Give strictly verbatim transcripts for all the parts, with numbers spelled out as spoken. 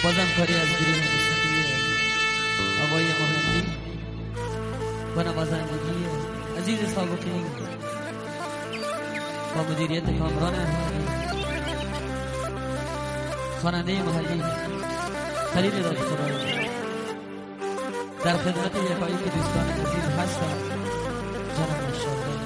بازم کاری از گروه موسیقی آقای مهندی و نوازندگی عزیز سابقی با مدیریت کامران احمدی، خواننده محلی خلیل دادخدایی، در خدمت یکایی که دوستان عزیز هستم جناب ماشاءالله.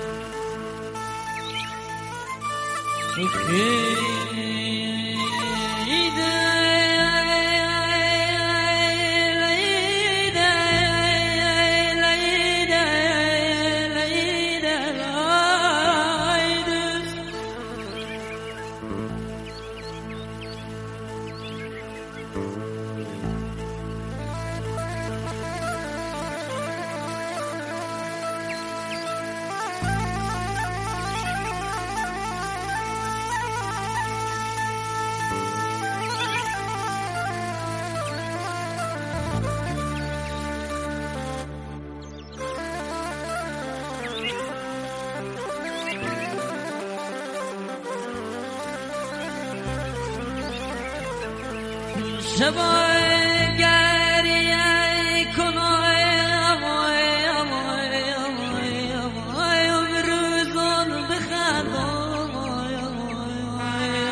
شبای گریه کنای امای امای امای امای امروزون بخند امای امای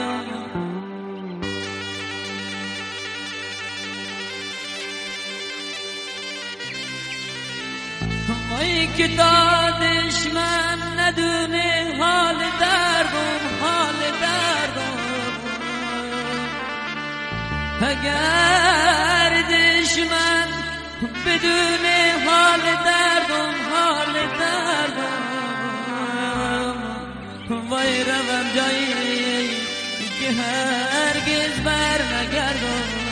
امای که دادش من ندونه حال دردم حال دردم اگر دشمن بدون حال دردم حال دردم وای روم جایی که هرگز بر نگردم.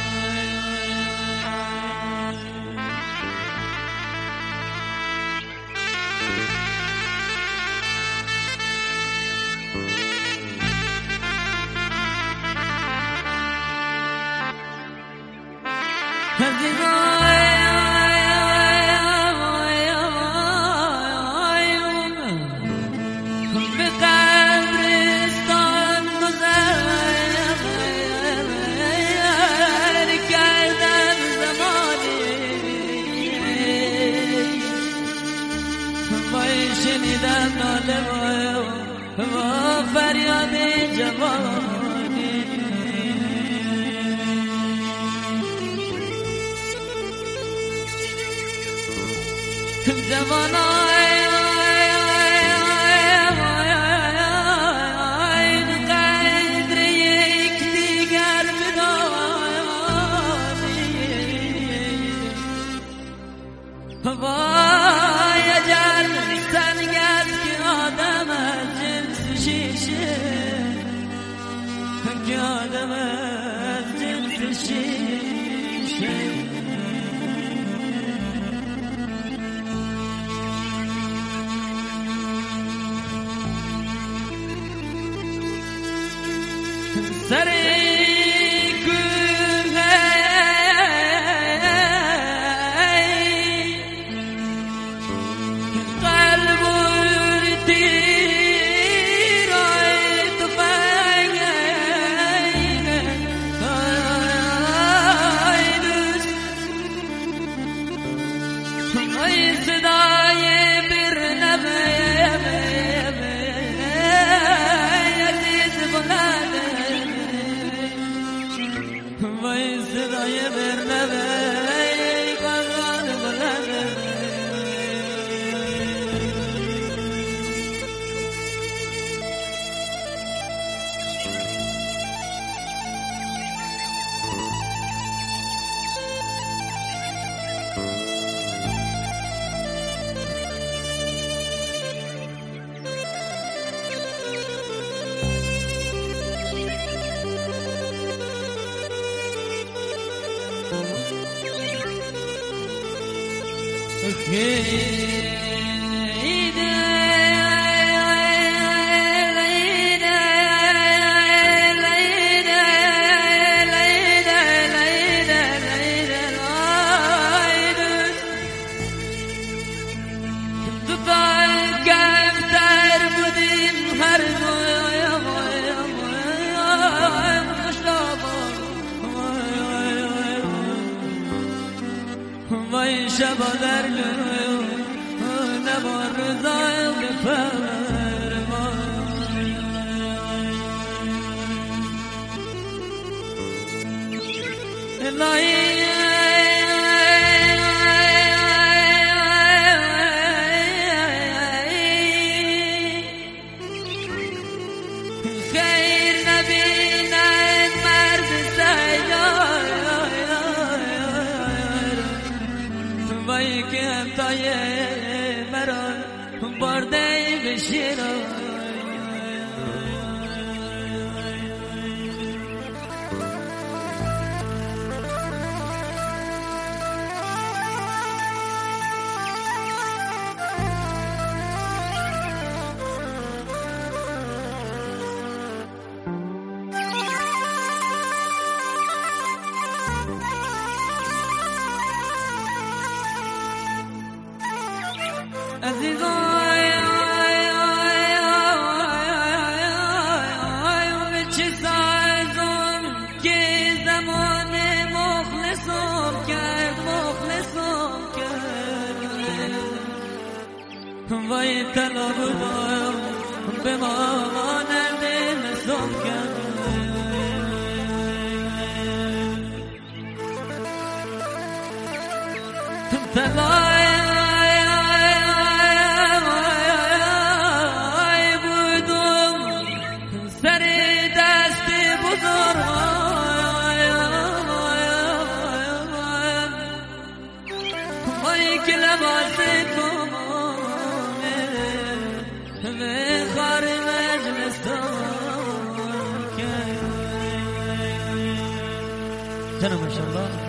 شنیدم ناله و فریاد جوانی جوانای قدر یک دیگر بدانی وای اجل سنگت که آدم از جنس شیشه که آدم از جنس شیشه سر وای شبا در گروه نبار رضای بفرمان الهی خیر نبینن مرد سیار وای که همتای مران برده بشیر عزیزای چه سازم که زمان مخلصم کرد مخلصم کرد وای طلا بودم به مانند نسم کرد طلا که لباس کنه به خار مجلستان که جنو ماشاءالله